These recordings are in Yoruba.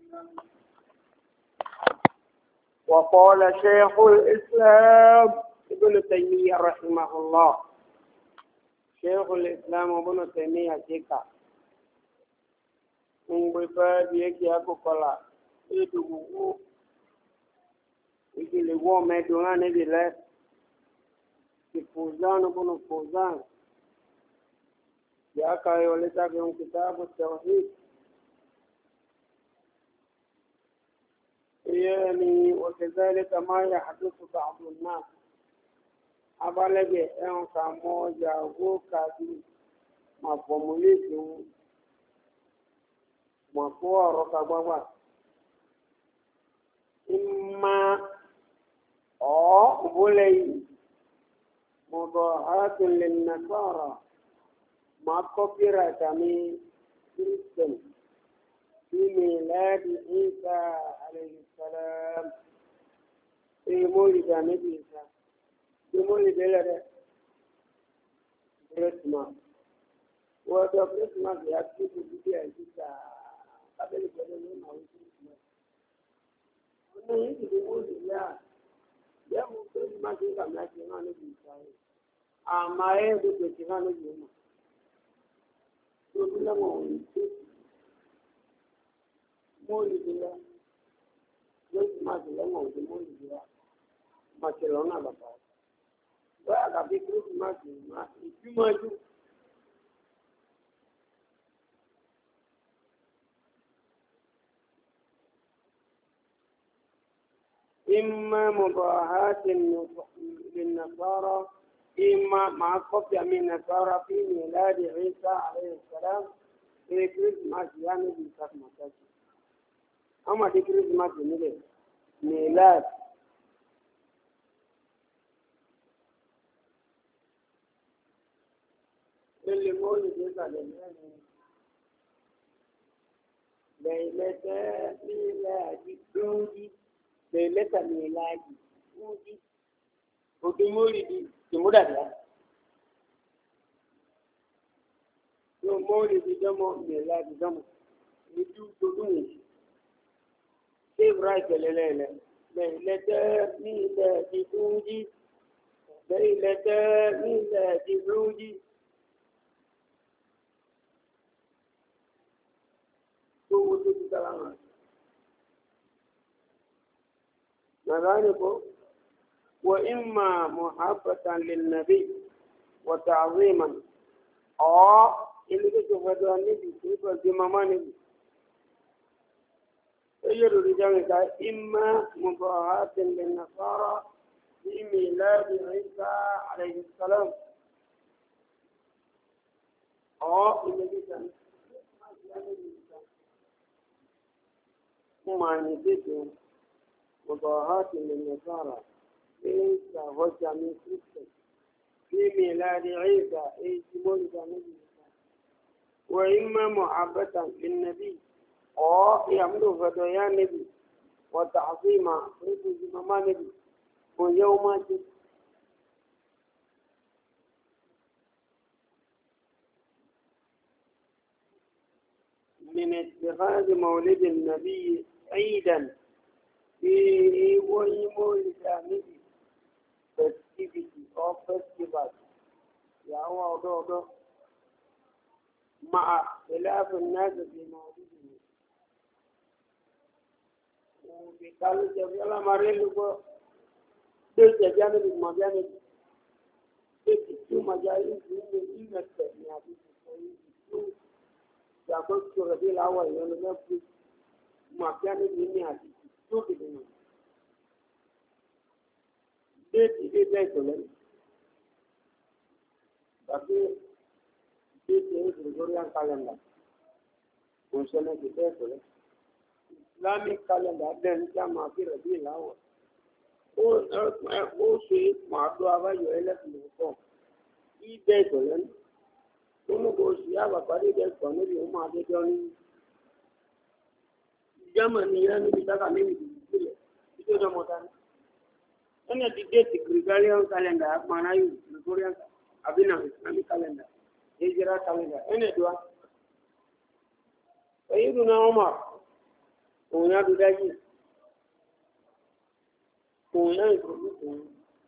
وقال شيخ الإسلام ابن تيمية رحمه الله شيخ الإسلام ابن تيمية جيكا من بفاد يكي أكو قلا يدوه يجي هو مدونا نبي لا فوزان ابن فوزان يا كاي ولتا في كتاب التوحيد يعني وكذلك ما يحدث بعض الناس abalege en samoja vokadi mafomulisi mapoa roka baba imma o bulay mudahat lin nasara ma kopira kami kristen في ميلاد عيسى عليه السلام في مولد النبي عيسى في مولد كريسماس وهذا كريسماس يكتب في عيسى قبل كده ما هو كريسماس أنا يجي مولد يا مو كريسماس كما كنا نبي عيسى أما يدو كنا نبي ما تقول لهم Molidira, los más de la monte Molidira, Barcelona la paz. Voy a capítulo más y más. إما مباحات للنصارى إما مع قطع من النصارى في ميلاد عيسى عليه السلام في كريسماس يعني في كريسماس. أما في كريسماس ميلاد اللي مولد يسأل ليلة ميلاد جودي ليلة ميلاد جودي ودي مولد تمرد يوم مولد جمع ميلاد جمع يدو تدوني كيف رايك ليلة ميلاد جودي ليلة ميلاد جودي نذلك وإما محبة للنبي وتعظيما اللي بيشوفوا النبي كيف الجمامان يجروا رجالك إما مباحاة للنصارى في ميلاد عيسى عليه السلام اللي بيشوفوا ما نجدهم مضاهاة للنصارى ليس وجه من كريستوس في ميلاد عيسى أي مولد النبي وإما محبة للنبي يعملوا فدويا النبي وتعظيما ويجب ما نبي ويومات من اتخاذ مولد النبي عيدا في مولد النبي festivity or festival يا هو مع اختلاف الناس في مولده وبيقالوا جبلا مريلو ده جانب المجانب ده مجالس من التنمية يقول سورة الأول يقول ما كان الدنيا تشوف الدنيا ده كله tapi ini Gregorian calendar fungsinya kita itu Islamic calendar dan jamaah Rabiul Awal sih mahu apa jualan itu ide itu kan Uno gosia bapari del kono di umma de joni jamani yani bitaka mimi kile hicho ndio motan ana date Gregorian calendar maana hiyo Gregorian abina Islamic calendar hijra calendar ene dua Sayyiduna Umar òun yá dúdá yìí òun yá ìgbòho òun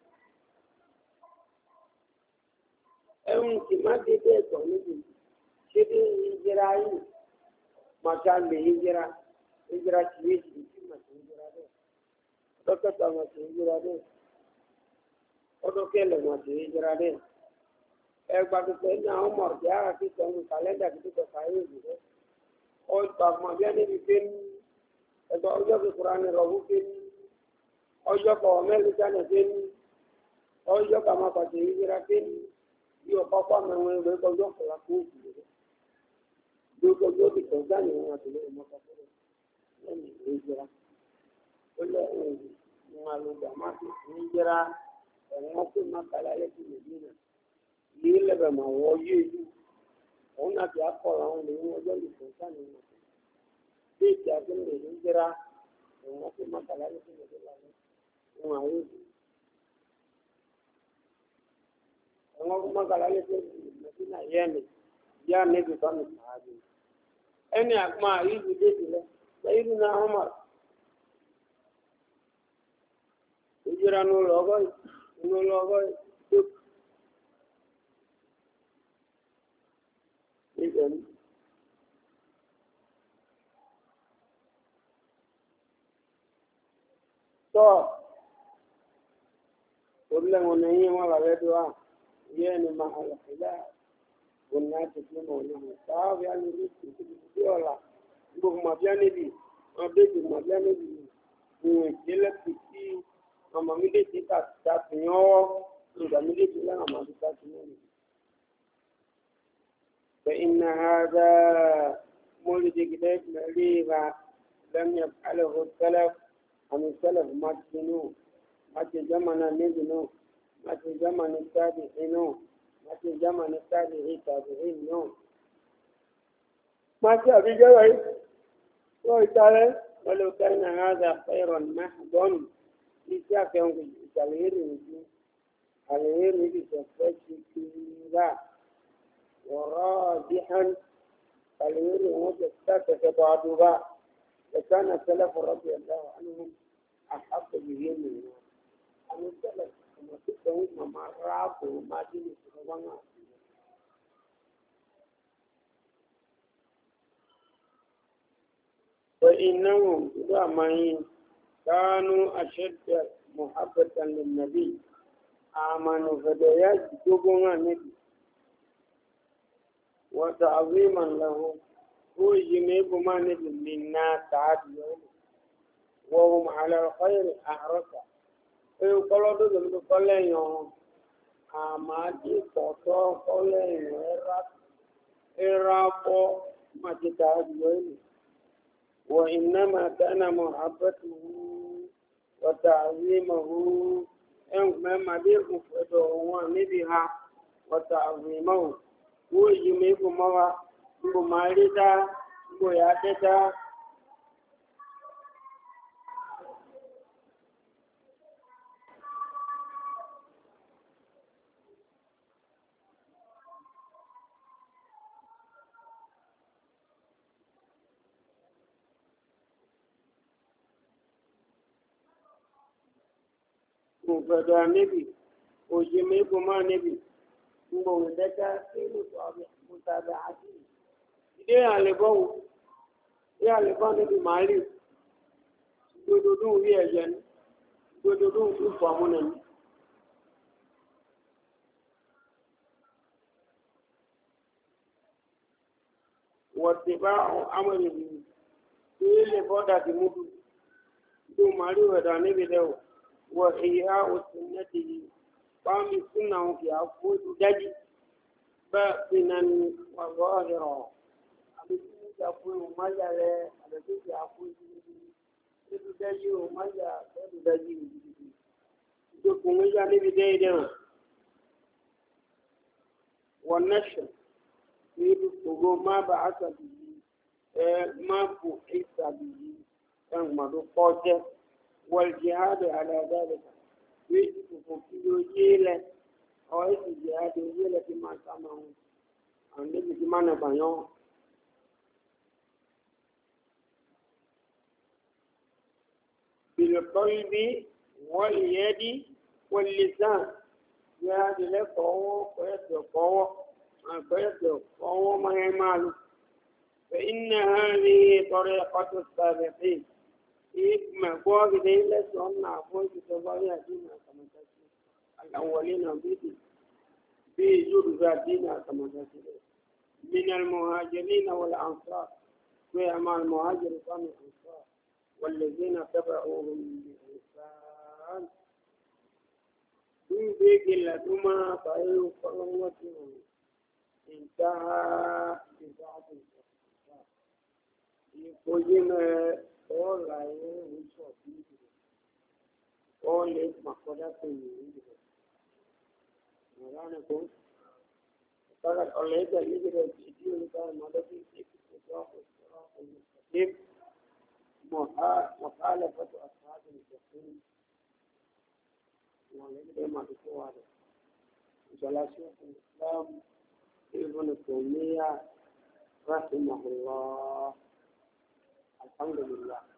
ẹ̀hún tí má dé bẹ́ẹ̀ tọ̀ níbi ṣé bí ìjẹra yìí màtá lè ìjẹra tí yé jìbì tí màtá ìjẹra bẹ́ẹ̀ dókítà màtá ìjẹra bẹ́ẹ̀ ọdọkẹ́lẹ̀ màtá ìjẹra bẹ́ẹ̀ ẹgbà tuntun ní àwọn ọmọ ọ̀dẹ́ ara ti sọ ní kàlẹ́ndà tó tọ̀ káyé ìlú rẹ̀ ọgbà mọ̀bíà níbi pé ní ẹgbà ọjọ́ kíkura ní rọ̀bù pé ní ọjọ́ kọ̀ mẹ́lìkánà pé ní ọjọ́ kà máa pàṣẹ ìjẹra pé ní bí ọ̀pá pàmò ẹ̀wọ̀n ìwé kọjọ́ kọ̀ọ̀lá kó òkú rẹ̀ lókọjọ́ ti tọ̀ jáde wọn àtìlẹ́ ìmọ̀kàtọ́ rẹ̀ lẹ́yìn ìjẹra ó lẹ́yìn ìwọ̀n àlùgbà má ti ìjẹra ẹ̀wọ̀n pé má kàlá lẹ́sìn nàìjíríà yìí lẹ́bẹ̀ mà wọ́ yéèyù òun náà ti akọ̀rọ̀ àwọn ènìyàn ọjọ́ ìfún sáni wọn bí ìjà tó lè ní jẹ́ra ẹ̀wọ̀n pé má kàlá lẹ́sìn nàìjíríà wọn àwọn èdè ẹ̀wọ̀n pé má kàlá lẹ́sìn nàìjíríà yẹ́nì yá níbi tó ní sàájú ẹni àgbà yìí dé sílẹ̀ lẹ́yìn náà wọ́n mọ̀ ìjìra ní olùọgọ́ tó nígbẹ̀mí tọ́ orílẹ̀-èdè yìí wọ́n rà lẹ́dọ̀ á yẹ́ ni máa àlàfíà òní àti fún ọ̀nà sáàbí alẹ́bí ìdí ọ̀la gbogbo màbíá níbi wọn bèbè màbíá níbi ìwọ̀n ìdílé tí ọmọ méjèèjì tàbíyàn ọwọ́ ìgbà méjèèjì lẹ́nà màbí tàbíyàn níbi. فإن هذا مولد كتاب مريبا لم يفعله السلف عن السلف مجنون ما تجمعنا نبنو ما تجمعنا التابعين ما تجمعنا التابعين ما تابع جوي ويتعالى ولو كان هذا خيرا محضا لساك يوم الغير بتفشي وراجحا فالغير مجسات تبعدها لكان السلف رضي الله عنهم أحق به منه عن السلف كما تكون ممرات وما جلس روانا فإنهم دائما كانوا أشد محبة للنبي آمنوا فديات جبنا النبي وتعظيما له هو يجمع ما نبي منا تعديون وهم على الخير أحرصا يقولوا دول بقولين يوم أمادي فوتو قولين إرابو ما تتعديون وإنما كان محبته وتعظيمه ما ديكم فدوه نبيها وتعظيمه wo yi me ko mawa ko marita ko ya teta ko fada nabi o yi me ko ma nabi مولدة في متابعته إيه علبو إيه علبو نبي مالي دودو هي جن دودو يفهمون واتباع أمره إيه لبودا دمو دو مالي ودا نبي دو وإياء سنته قام السنة في عفوه دجي باطنا وظاهرا أبدا عفوه مجال أبدا عفوه دجي ومجال دجي دكتور مجال بداية والنشر يدخل ما بعث به ما بحث به كما قال والجهاد على ذلك يجب يجيله أو الجهاد يجيله فيما سمعه النبي كمان بيان بالقلب واليد واللسان يا دل قوة ما يمال فإن هذه طريقة السابقين إما قوة ديلة سنة أقول كتابة دينا كما تسمى الأولين بجرزة دينا كما تسمى من المهاجرين والأنصار وأما المهاجر كانوا الأنصار والذين تبعوهم بإحسان من ذيك لدما فأيوا قوتهم انتهى بساعة الإحسان يقولون قول لا يوجد قول اسمع قدرة مغانكم فقد أولئك الذين يجدون كان مدفن في الصراط المستقيم مخالفة أصحاب الجحيم والذين ما تقوى هذا وجل شيخ الإسلام ابن تيمية رحمه الله الحمد لله